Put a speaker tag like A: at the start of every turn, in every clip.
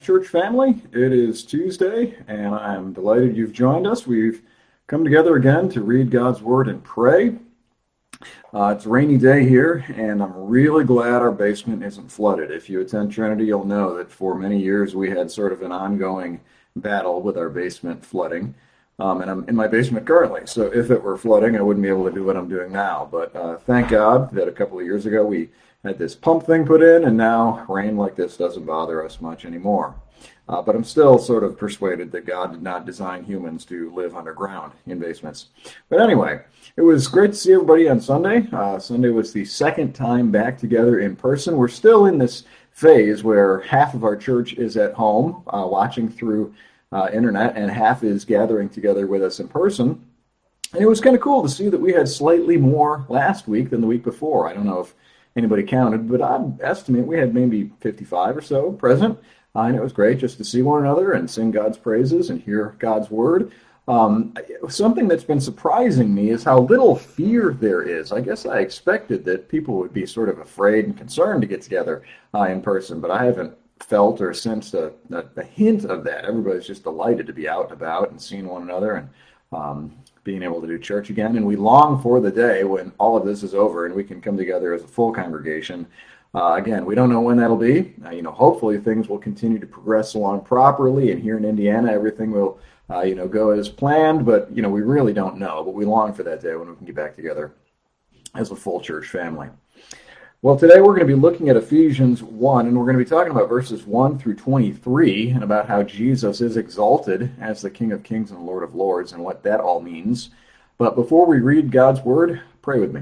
A: church family. It is Tuesday, and I'm delighted you've joined us. We've come together again to read God's Word and pray. It's a rainy day here, and I'm really glad our basement isn't flooded. If you attend Trinity, you'll know that for many years we had sort of an ongoing battle with our basement flooding. And I'm in my basement currently, so if it were flooding, I wouldn't be able to do what I'm doing now. But thank God that a couple of years ago we had this pump thing put in, and now rain like this doesn't bother us much anymore. But I'm still sort of persuaded that God did not design humans to live underground in basements. But anyway, it was great to see everybody on Sunday. Sunday was the second time back together in person. We're still in this phase where half of our church is at home watching through internet, and half is gathering together with us in person. And it was kind of cool to see that we had slightly more last week than the week before. I don't know if anybody counted, but I'd estimate we had maybe 55 or so present. And it was great just to see one another and sing God's praises and hear God's word. Something that's been surprising me is how little fear there is. I guess I expected that people would be sort of afraid and concerned to get together in person, but I haven't felt or sensed a hint of that. Everybody's just delighted to be out and about and seeing one another and being able to do church again. And we long for the day when all of this is over and we can come together as a full congregation. Again, we don't know when that'll be. Hopefully things will continue to progress along properly, and here in Indiana everything will go as planned, but we really don't know. But we long for that day when we can get back together as a full church family. Well, today we're going to be looking at Ephesians 1, and we're going to be talking about verses 1 through 23, and about how Jesus is exalted as the King of Kings and Lord of Lords, and what that all means. But before we read God's Word, pray with me.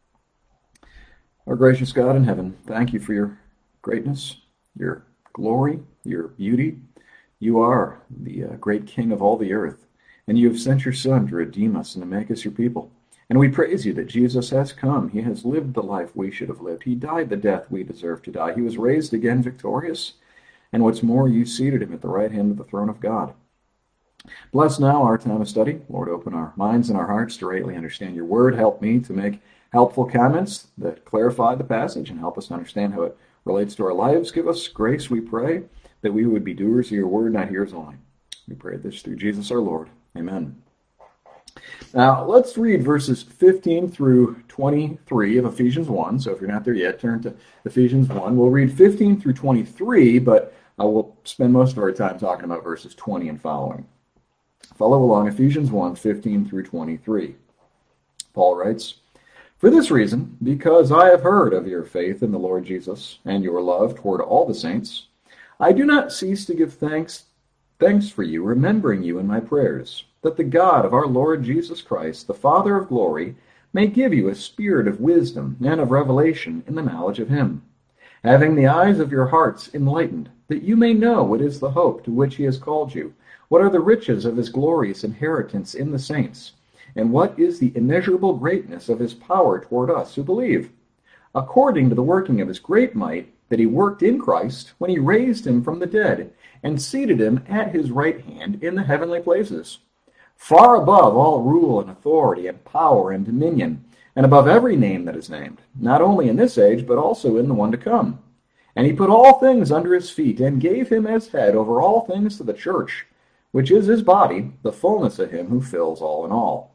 A: Our gracious God in heaven, thank you for your greatness, your glory, your beauty. You are the great King of all the earth, and you have sent your Son to redeem us and to make us your people. And we praise you that Jesus has come. He has lived the life we should have lived. He died the death we deserve to die. He was raised again victorious. And what's more, you seated him at the right hand of the throne of God. Bless now our time of study. Lord, open our minds and our hearts to rightly understand your word. Help me to make helpful comments that clarify the passage and help us to understand how it relates to our lives. Give us grace, we pray, that we would be doers of your word, not hearers only. We pray this through Jesus our Lord. Amen. Now, let's read verses 15 through 23 of Ephesians 1. So if you're not there yet, turn to Ephesians 1. We'll read 15 through 23, but we'll spend most of our time talking about verses 20 and following. Follow along, Ephesians 1, 15 through 23. Paul writes, "For this reason, because I have heard of your faith in the Lord Jesus and your love toward all the saints, I do not cease to give thanks for you, remembering you in my prayers, that the God of our Lord Jesus Christ, the Father of glory, may give you a spirit of wisdom and of revelation in the knowledge of him, having the eyes of your hearts enlightened, that you may know what is the hope to which he has called you, what are the riches of his glorious inheritance in the saints, and what is the immeasurable greatness of his power toward us who believe, according to the working of his great might that he worked in Christ when he raised him from the dead and seated him at his right hand in the heavenly places, far above all rule and authority and power and dominion, and above every name that is named, not only in this age, but also in the one to come. And he put all things under his feet, and gave him as head over all things to the church, which is his body, the fullness of him who fills all in all."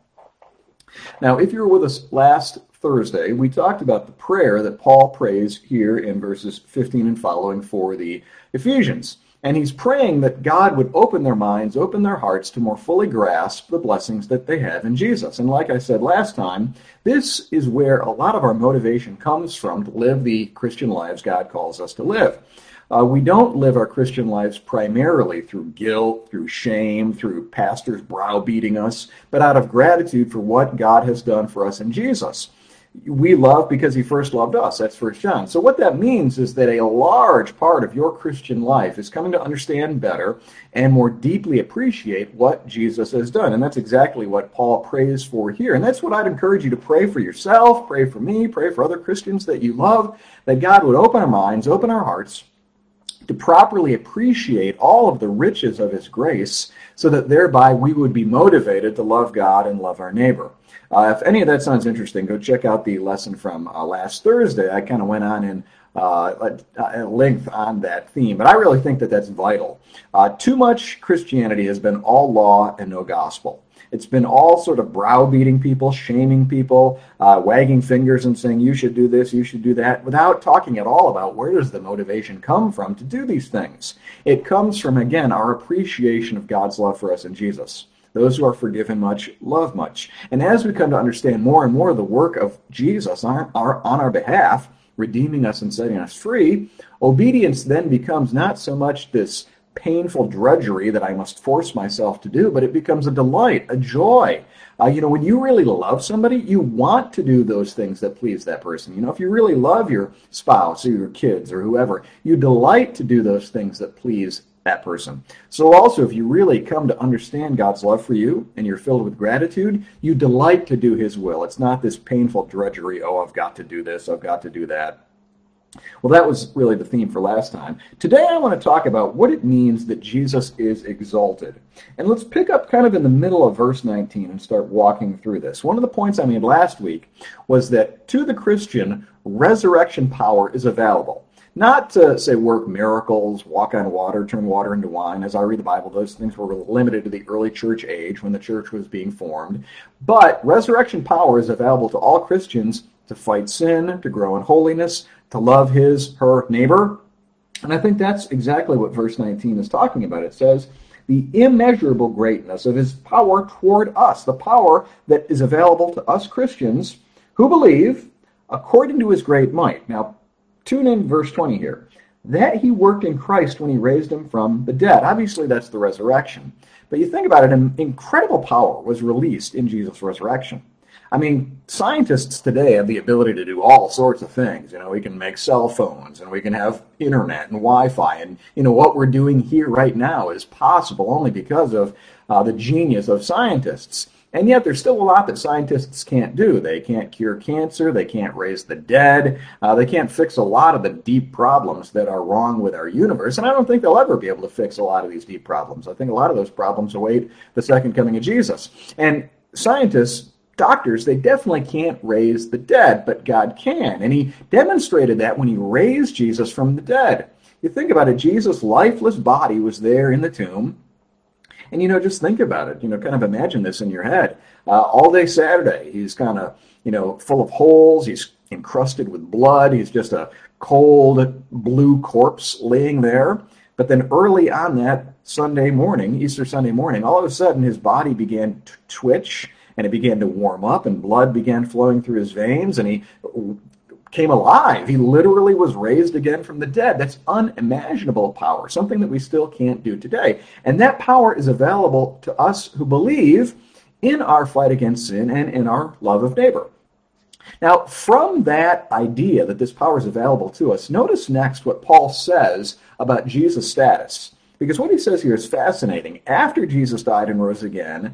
A: Now, if you were with us last Thursday, we talked about the prayer that Paul prays here in verses 15 and following for the Ephesians. And he's praying that God would open their minds, open their hearts to more fully grasp the blessings that they have in Jesus. And like I said last time, this is where a lot of our motivation comes from to live the Christian lives God calls us to live. We don't live our Christian lives primarily through guilt, through shame, through pastors browbeating us, but out of gratitude for what God has done for us in Jesus. We love because he first loved us. That's 1 John. So what that means is that a large part of your Christian life is coming to understand better and more deeply appreciate what Jesus has done. And that's exactly what Paul prays for here. And that's what I'd encourage you to pray for yourself, pray for me, pray for other Christians that you love, that God would open our minds, open our hearts, to properly appreciate all of the riches of his grace, so that thereby we would be motivated to love God and love our neighbor. If any of that sounds interesting, go check out the lesson from last Thursday. I kind of went on in at length on that theme, but I really think that that's vital. Too much Christianity has been all law and no gospel. It's been all sort of browbeating people, shaming people, wagging fingers and saying, you should do this, you should do that, without talking at all about where does the motivation come from to do these things. It comes from, again, our appreciation of God's love for us in Jesus. Those who are forgiven much love much. And as we come to understand more and more the work of Jesus on our behalf, redeeming us and setting us free, obedience then becomes not so much this painful drudgery that I must force myself to do, but it becomes a delight, a joy. When you really love somebody, you want to do those things that please that person. If you really love your spouse or your kids or whoever, you delight to do those things that please that person. So also, if you really come to understand God's love for you and you're filled with gratitude, you delight to do his will. It's not this painful drudgery, oh, I've got to do this, I've got to do that. Well, that was really the theme for last time. Today I want to talk about what it means that Jesus is exalted. And let's pick up kind of in the middle of verse 19 and start walking through this. One of the points I made last week was that to the Christian, resurrection power is available. Not to, say, work miracles, walk on water, turn water into wine. As I read the Bible, those things were limited to the early church age when the church was being formed. But resurrection power is available to all Christians to fight sin, to grow in holiness, to love her neighbor. And I think that's exactly what verse 19 is talking about. It says, the immeasurable greatness of his power toward us, the power that is available to us Christians who believe according to his great might. Now, tune in verse 20 here. That he worked in Christ when he raised him from the dead. Obviously, that's the resurrection. But you think about it, an incredible power was released in Jesus' resurrection. I mean, scientists today have the ability to do all sorts of things. We can make cell phones and we can have internet and Wi-Fi. And, what we're doing here right now is possible only because of the genius of scientists. And yet there's still a lot that scientists can't do. They can't cure cancer. They can't raise the dead. They can't fix a lot of the deep problems that are wrong with our universe. And I don't think they'll ever be able to fix a lot of these deep problems. I think a lot of those problems await the second coming of Jesus. And scientists, doctors, they definitely can't raise the dead, but God can. And he demonstrated that when he raised Jesus from the dead. You think about it, Jesus' lifeless body was there in the tomb. And, just think about it. Kind of imagine this in your head. All day Saturday, he's kind of, full of holes. He's encrusted with blood. He's just a cold blue corpse laying there. But then early on that Sunday morning, Easter Sunday morning, all of a sudden his body began to twitch and it began to warm up and blood began flowing through his veins and he came alive. He literally was raised again from the dead. That's unimaginable power, something that we still can't do today. And that power is available to us who believe in our fight against sin and in our love of neighbor. Now, from that idea that this power is available to us, notice next what Paul says about Jesus' status. Because what he says here is fascinating. After Jesus died and rose again,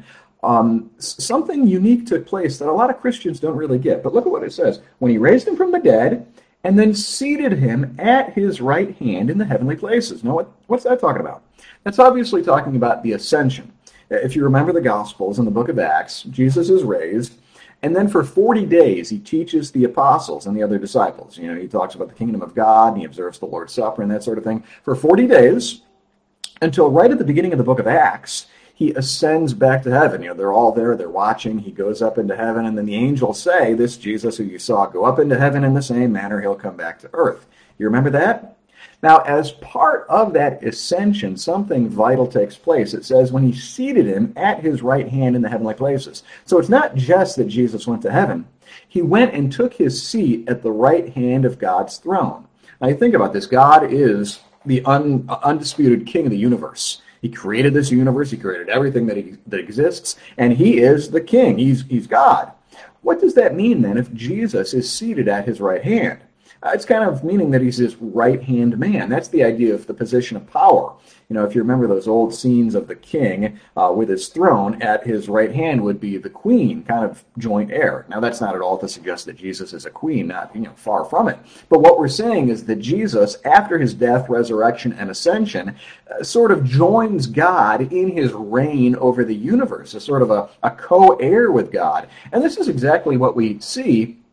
A: something unique took place that a lot of Christians don't really get. But look at what it says. When he raised him from the dead and then seated him at his right hand in the heavenly places. Now, what's that talking about? That's obviously talking about the ascension. If you remember the Gospels in the book of Acts, Jesus is raised, and then for 40 days he teaches the apostles and the other disciples. He talks about the kingdom of God, and he observes the Lord's Supper and that sort of thing. For 40 days, until right at the beginning of the book of Acts, he ascends back to heaven. They're all there, they're watching. He goes up into heaven, and then the angels say, this Jesus who you saw go up into heaven in the same manner, he'll come back to earth. You remember that? Now, as part of that ascension, something vital takes place. It says when he seated him at his right hand in the heavenly places. So it's not just that Jesus went to heaven. He went and took his seat at the right hand of God's throne. Now, you think about this. God is the undisputed king of the universe. He created this universe. He created everything that exists, and he is the king. He's God. What does that mean then if Jesus is seated at his right hand? It's kind of meaning that he's his right-hand man. That's the idea of the position of power. If you remember those old scenes of the king with his throne, at his right hand would be the queen, kind of joint heir. Now, that's not at all to suggest that Jesus is a queen, not, far from it. But what we're saying is that Jesus, after his death, resurrection, and ascension, sort of joins God in his reign over the universe, as sort of a co-heir with God. And this is exactly what we see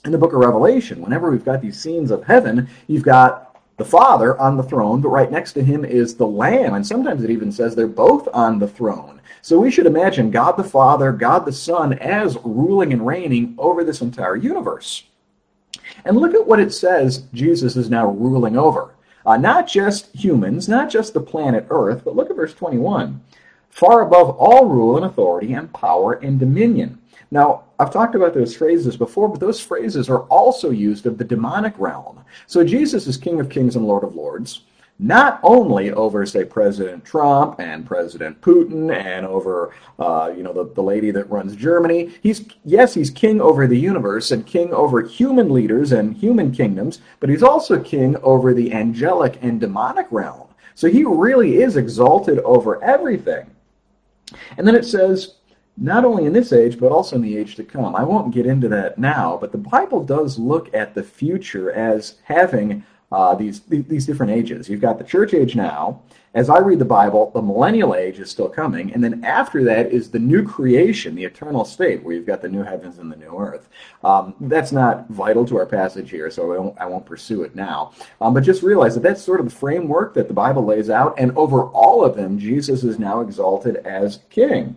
A: In the book of Revelation, whenever we've got these scenes of heaven, you've got the Father on the throne, but right next to him is the Lamb, and sometimes it even says they're both on the throne. So we should imagine God the Father, God the Son as ruling and reigning over this entire universe. And look at what it says Jesus is now ruling over. Not just humans, not just the planet Earth, but look at verse 21. Far above all rule and authority and power and dominion. Now, I've talked about those phrases before, but those phrases are also used of the demonic realm. So Jesus is King of Kings and Lord of Lords, not only over, say, President Trump and President Putin and over, the lady that runs Germany. He's king over the universe and king over human leaders and human kingdoms, but he's also king over the angelic and demonic realm. So he really is exalted over everything. And then it says, not only in this age, but also in the age to come. I won't get into that now, but the Bible does look at the future as having these different ages. You've got the church age now. As I read the Bible, the millennial age is still coming, and then after that is the new creation, the eternal state, where you've got the new heavens and the new earth. That's not vital to our passage here, so I won't pursue it now. But just realize that that's sort of the framework that the Bible lays out, and over all of them, Jesus is now exalted as king.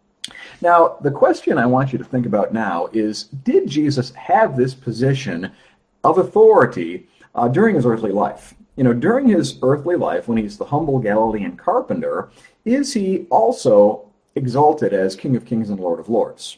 A: Now, the question I want you to think about now is, did Jesus have this position of authority during his earthly life? During his earthly life, when he's the humble Galilean carpenter, is he also exalted as King of Kings and Lord of Lords?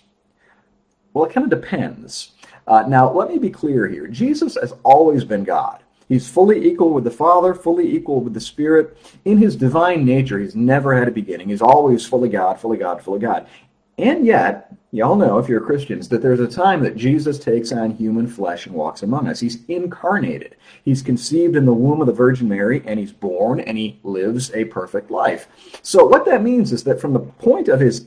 A: Well, it kind of depends. Now, let me be clear here. Jesus has always been God. He's fully equal with the Father, fully equal with the Spirit. In his divine nature, he's never had a beginning. He's always fully God, fully God, fully God. And yet, y'all know, if you're Christians, that there's a time that Jesus takes on human flesh and walks among us. He's incarnated. He's conceived in the womb of the Virgin Mary, and he's born, and he lives a perfect life. So what that means is that from the point of his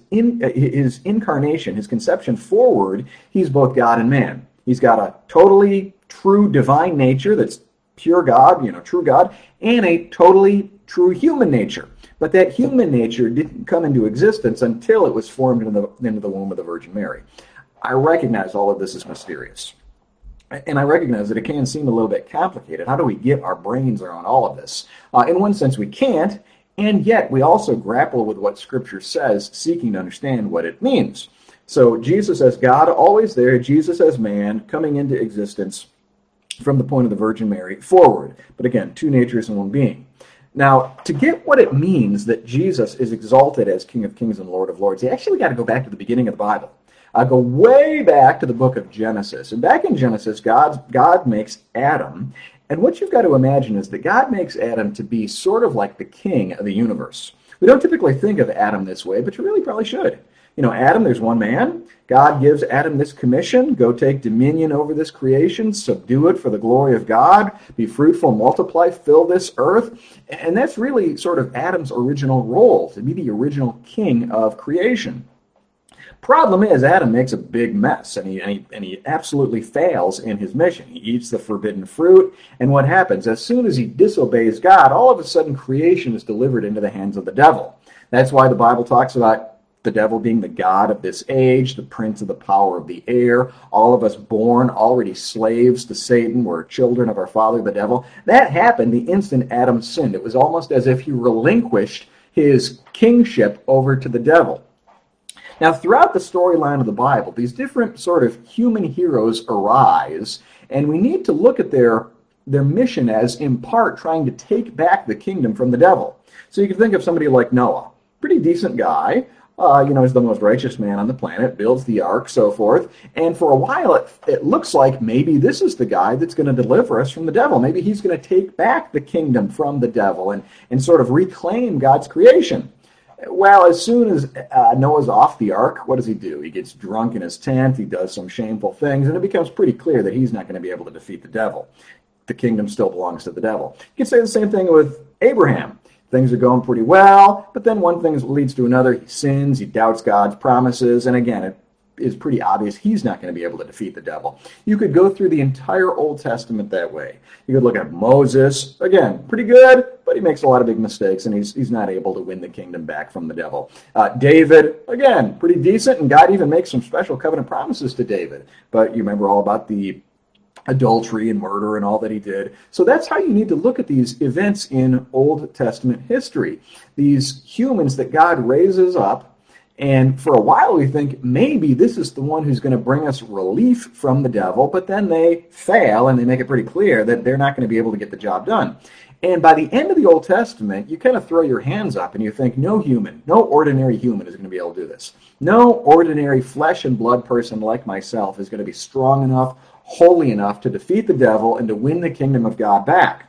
A: incarnation, his conception forward, he's both God and man. He's got a totally true divine nature that's pure God, true God, and a totally true human nature. But that human nature didn't come into existence until it was formed into the womb of the Virgin Mary. I recognize all of this is mysterious. And I recognize that it can seem a little bit complicated. How do we get our brains around all of this? In one sense, we can't, and yet we also grapple with what Scripture says, seeking to understand what it means. So Jesus as God, always there, Jesus as man, coming into existence from the point of the Virgin Mary forward. But again, two natures in one being. Now, to get what it means that Jesus is exalted as King of Kings and Lord of Lords, you actually got to go back to the beginning of the Bible. Go way back to the book of Genesis. And back in Genesis, God makes Adam. And what you've got to imagine is that God makes Adam to be sort of like the king of the universe. We don't typically think of Adam this way, but you really probably should. Adam, there's one man. God gives Adam this commission: go take dominion over this creation, subdue it for the glory of God, be fruitful, multiply, fill this earth. And that's really sort of Adam's original role, to be the original king of creation. Problem is, Adam makes a big mess, and he absolutely fails in his mission. He eats the forbidden fruit, and what happens? As soon as he disobeys God, all of a sudden creation is delivered into the hands of the devil. That's why the Bible talks about the devil being the god of this age, the prince of the power of the air, all of us born already slaves to Satan, we're children of our father, the devil. That happened the instant Adam sinned. It was almost as if he relinquished his kingship over to the devil. Now, throughout the storyline of the Bible, these different sort of human heroes arise, and we need to look at their mission as, in part, trying to take back the kingdom from the devil. So you can think of somebody like Noah, pretty decent guy, he's the most righteous man on the planet, builds the ark, so forth. And for a while, it looks like maybe this is the guy that's going to deliver us from the devil. Maybe he's going to take back the kingdom from the devil and sort of reclaim God's creation. Well, as soon as Noah's off the ark, what does he do? He gets drunk in his tent, he does some shameful things, and it becomes pretty clear that he's not going to be able to defeat the devil. The kingdom still belongs to the devil. You can say the same thing with Abraham. Things are going pretty well, but then one thing leads to another. He sins, he doubts God's promises, and again, is pretty obvious he's not going to be able to defeat the devil. You could go through the entire Old Testament that way. You could look at Moses, again, pretty good, but he makes a lot of big mistakes, and he's not able to win the kingdom back from the devil. David, again, pretty decent, and God even makes some special covenant promises to David. But you remember all about the adultery and murder and all that he did. So that's how you need to look at these events in Old Testament history. These humans that God raises up, and for a while we think maybe this is the one who's going to bring us relief from the devil, but then they fail and they make it pretty clear that they're not going to be able to get the job done. And by the end of the Old Testament, you kind of throw your hands up and you think no ordinary human is going to be able to do this. No ordinary flesh and blood person like myself is going to be strong enough, holy enough to defeat the devil and to win the kingdom of God back.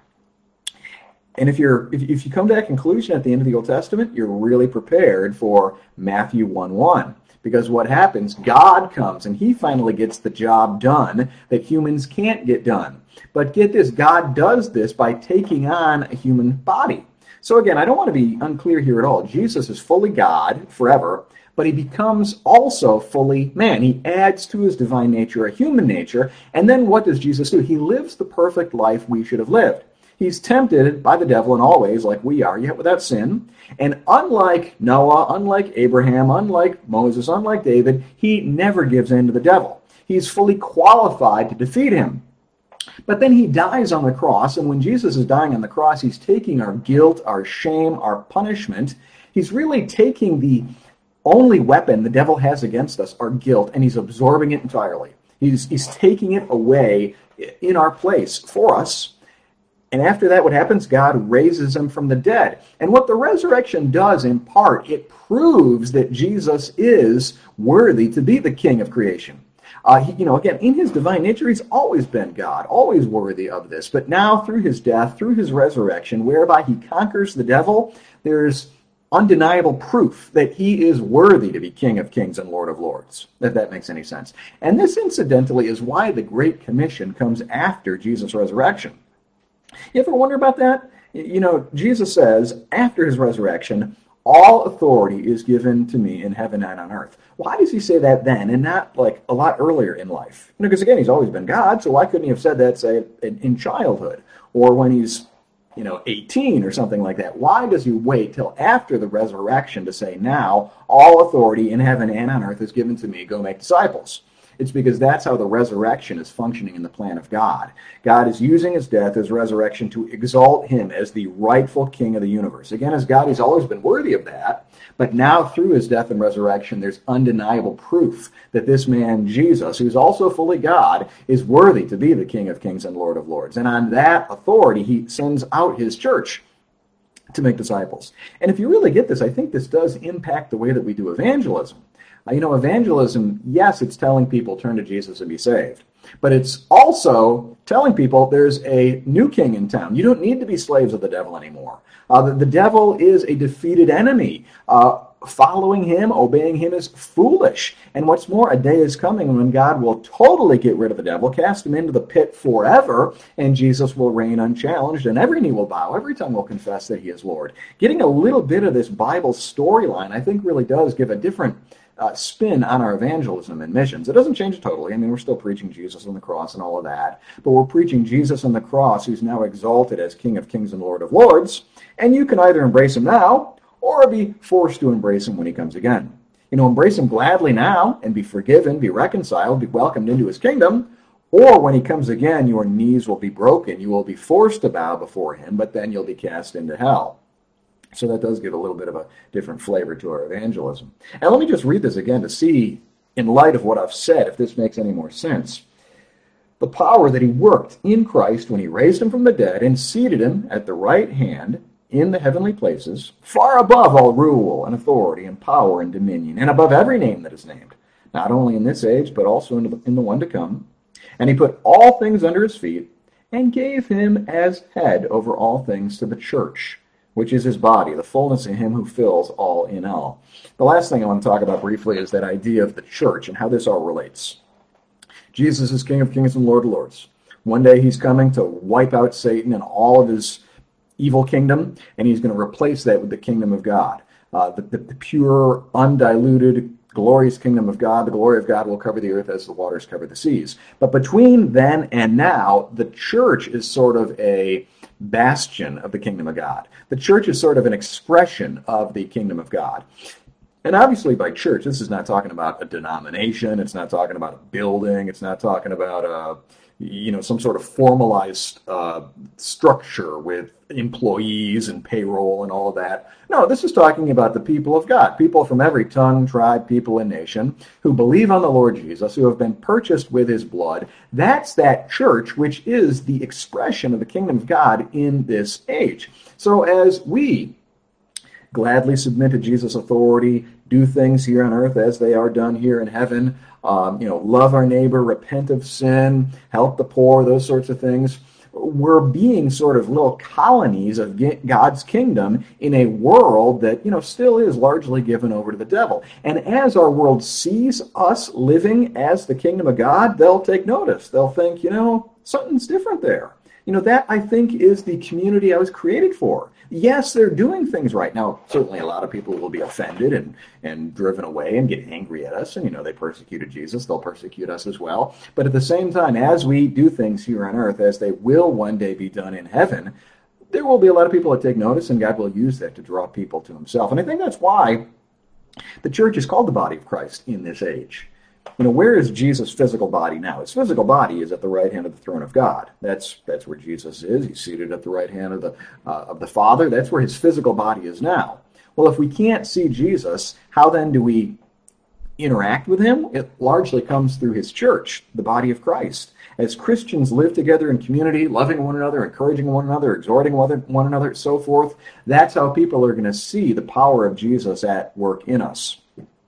A: And if you come to that conclusion at the end of the Old Testament, you're really prepared for Matthew 1:1. Because what happens, God comes and he finally gets the job done that humans can't get done. But get this, God does this by taking on a human body. So again, I don't want to be unclear here at all. Jesus is fully God forever, but he becomes also fully man. He adds to his divine nature a human nature. And then what does Jesus do? He lives the perfect life we should have lived. He's tempted by the devil in all ways, like we are, yet without sin. And unlike Noah, unlike Abraham, unlike Moses, unlike David, he never gives in to the devil. He's fully qualified to defeat him. But then he dies on the cross, and when Jesus is dying on the cross, he's taking our guilt, our shame, our punishment. He's really taking the only weapon the devil has against us, our guilt, and he's absorbing it entirely. He's taking it away in our place for us. And after that, what happens? God raises him from the dead. And what the resurrection does, in part, it proves that Jesus is worthy to be the king of creation. Again, in his divine nature, he's always been God, always worthy of this. But now, through his death, through his resurrection, whereby he conquers the devil, there's undeniable proof that he is worthy to be King of Kings and Lord of Lords, if that makes any sense. And this, incidentally, is why the Great Commission comes after Jesus' resurrection. You ever wonder about that? Jesus says, after his resurrection, all authority is given to me in heaven and on earth. Why does he say that then and not like a lot earlier in life? Because again, he's always been God, so why couldn't he have said that, say, in childhood or when he's 18 or something like that? Why does he wait till after the resurrection to say, now all authority in heaven and on earth is given to me, go make disciples? It's because that's how the resurrection is functioning in the plan of God. God is using his death, his resurrection, to exalt him as the rightful king of the universe. Again, as God, he's always been worthy of that. But now through his death and resurrection, there's undeniable proof that this man, Jesus, who's also fully God, is worthy to be the King of Kings and Lord of Lords. And on that authority, he sends out his church to make disciples. And if you really get this, I think this does impact the way that we do evangelism. Evangelism, yes, it's telling people turn to Jesus and be saved. But it's also telling people there's a new king in town. You don't need to be slaves of the devil anymore. The devil is a defeated enemy. Following him, obeying him is foolish. And what's more, a day is coming when God will totally get rid of the devil, cast him into the pit forever, and Jesus will reign unchallenged, and every knee will bow, every tongue will confess that he is Lord. Getting a little bit of this Bible storyline, I think, really does give a different spin on our evangelism and missions. It doesn't change it totally. We're still preaching Jesus on the cross and all of that, but we're preaching Jesus on the cross, who's now exalted as King of Kings and Lord of Lords, and you can either embrace him now or be forced to embrace him when he comes again. Embrace him gladly now and be forgiven, be reconciled, be welcomed into his kingdom, or when he comes again, your knees will be broken. You will be forced to bow before him, but then you'll be cast into hell. So that does give a little bit of a different flavor to our evangelism. And let me just read this again to see, in light of what I've said, if this makes any more sense. The power that he worked in Christ when he raised him from the dead and seated him at the right hand in the heavenly places, far above all rule and authority and power and dominion, and above every name that is named, not only in this age, but also in the one to come. And he put all things under his feet and gave him as head over all things to the church, which is his body, the fullness of him who fills all in all. The last thing I want to talk about briefly is that idea of the church and how this all relates. Jesus is King of Kings and Lord of Lords. One day he's coming to wipe out Satan and all of his evil kingdom, and he's going to replace that with the kingdom of God, the pure, undiluted, glorious kingdom of God, the glory of God will cover the earth as the waters cover the seas. But between then and now, the church is sort of a bastion of the kingdom of God. The church is sort of an expression of the kingdom of God. And obviously by church, this is not talking about a denomination, it's not talking about a building, it's not talking about some sort of formalized structure with employees and payroll and all of that. No, this is talking about the people of God, people from every tongue, tribe, people, and nation who believe on the Lord Jesus, who have been purchased with his blood. That's that church, which is the expression of the kingdom of God in this age. So as we gladly submit to Jesus' authority, do things here on earth as they are done here in heaven, love our neighbor, repent of sin, help the poor, those sorts of things. We're being sort of little colonies of God's kingdom in a world that, still is largely given over to the devil. And as our world sees us living as the kingdom of God, they'll take notice. They'll think, something's different there. That I think is the community I was created for. Yes, they're doing things right. Now, certainly a lot of people will be offended and driven away and get angry at us. And, they persecuted Jesus. They'll persecute us as well. But at the same time, as we do things here on earth, as they will one day be done in heaven, there will be a lot of people that take notice, and God will use that to draw people to himself. And I think that's why the church is called the body of Christ in this age. Where is Jesus' physical body now? His physical body is at the right hand of the throne of God. That's where Jesus is. He's seated at the right hand of the Father. That's where his physical body is now. Well, if we can't see Jesus, how then do we interact with him? It largely comes through his church, the body of Christ. As Christians live together in community, loving one another, encouraging one another, exhorting one another, so forth, that's how people are going to see the power of Jesus at work in us.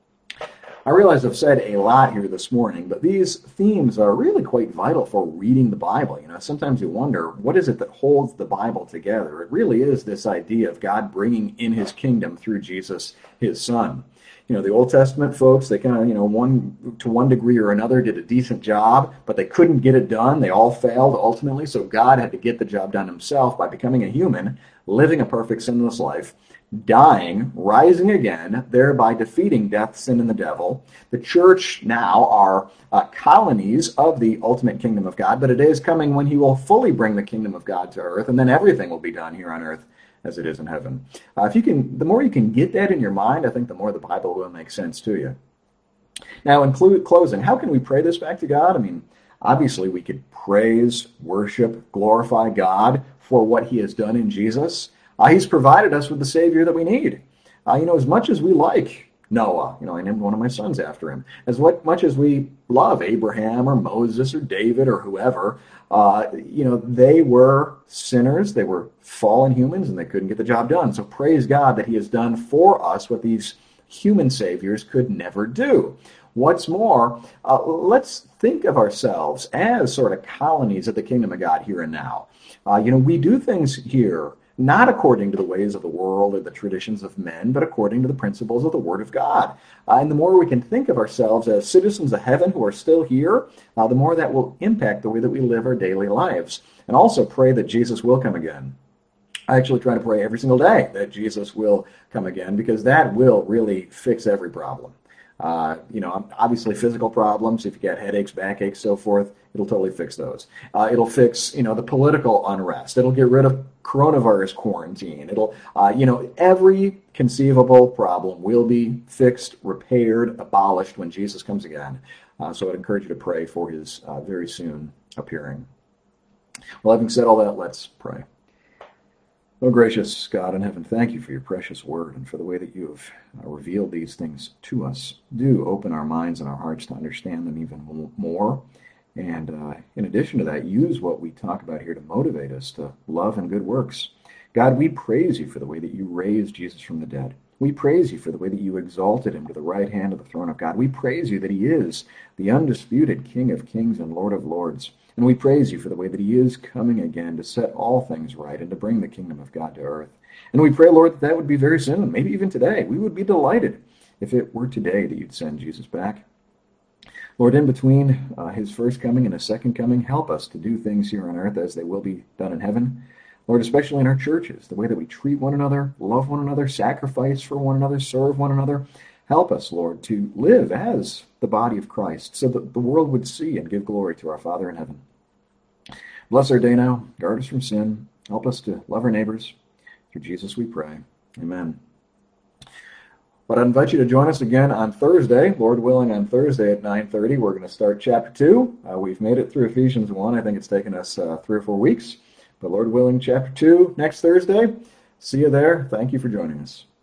A: I realize I've said a lot here this morning, but these themes are really quite vital for reading the Bible. Sometimes you wonder, what is it that holds the Bible together? It really is this idea of God bringing in his kingdom through Jesus, his son. The Old Testament folks, they kind of, one degree or another did a decent job, but they couldn't get it done. They all failed ultimately, so God had to get the job done himself by becoming a human, living a perfect sinless life, dying, rising again, thereby defeating death, sin, and the devil. The church now are colonies of the ultimate kingdom of God, but it is coming when he will fully bring the kingdom of God to earth, and then everything will be done here on earth as it is in heaven. The more you can get that in your mind, I think the more the Bible will make sense to you. Now, in closing, how can we pray this back to God? Obviously we could praise, worship, glorify God for what he has done in Jesus. He's provided us with the Savior that we need. As much as we like Noah, I named one of my sons after him. As much as we love Abraham or Moses or David or whoever, they were sinners, they were fallen humans, and they couldn't get the job done. So praise God that he has done for us what these human saviors could never do. What's more, let's think of ourselves as sort of colonies of the kingdom of God here and now. We do things here not according to the ways of the world or the traditions of men, but according to the principles of the Word of God. And the more we can think of ourselves as citizens of heaven who are still here, the more that will impact the way that we live our daily lives. And also pray that Jesus will come again. I actually try to pray every single day that Jesus will come again, because that will really fix every problem. Obviously physical problems, if you get headaches, backaches, so forth, it'll totally fix those. It'll fix, the political unrest. It'll get rid of coronavirus quarantine. It'll, every conceivable problem will be fixed, repaired, abolished when Jesus comes again. So I'd encourage you to pray for his very soon appearing. Well, having said all that, let's pray. Oh, gracious God in heaven, thank you for your precious word and for the way that you have revealed these things to us. Do open our minds and our hearts to understand them even more. And in addition to that, use what we talk about here to motivate us to love and good works. God, we praise you for the way that you raised Jesus from the dead. We praise you for the way that you exalted him to the right hand of the throne of God. We praise you that he is the undisputed King of kings and Lord of lords. And we praise you for the way that he is coming again to set all things right and to bring the kingdom of God to earth. And we pray, Lord, that would be very soon, maybe even today. We would be delighted if it were today that you'd send Jesus back. Lord, in between his first coming and his second coming, help us to do things here on earth as they will be done in heaven. Lord, especially in our churches, the way that we treat one another, love one another, sacrifice for one another, serve one another. Help us, Lord, to live as the body of Christ so that the world would see and give glory to our Father in heaven. Bless our day now. Guard us from sin. Help us to love our neighbors. Through Jesus we pray. Amen. But I invite you to join us again on Thursday, Lord willing, on Thursday at 9:30. We're going to start chapter 2. We've made it through Ephesians 1. I think it's taken us 3 or 4 weeks. But Lord willing, chapter 2 next Thursday. See you there. Thank you for joining us.